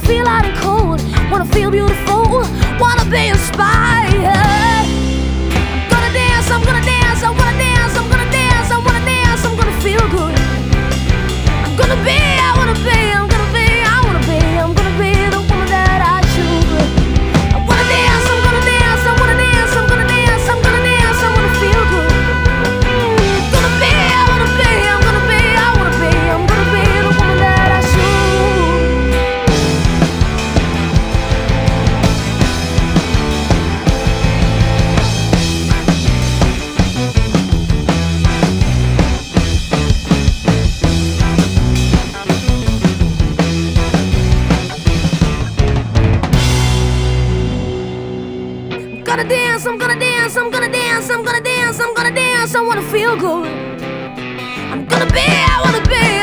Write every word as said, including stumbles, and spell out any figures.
feel hot and cold, wanna feel beautiful, wanna be inspired. Gonna dance, I'm gonna dance, I'm gonna dance, I'm gonna dance, I'm gonna dance, I'm gonna feel good. I'm gonna be, I wanna be, I'm gonna be, I wanna be, I'm gonna be the woman that I choose. I wanna dance, I'm gonna dance, I wanna dance, I'm gonna dance, I'm gonna dance, I wanna feel good. I'm gonna be, I wanna be, I'm gonna be, I wanna be, I'm gonna be the woman that I choose. I'm gonna dance, I'm gonna dance, I'm gonna dance, I'm gonna dance, I'm gonna dance, I wanna feel good. I'm gonna be, I wanna be,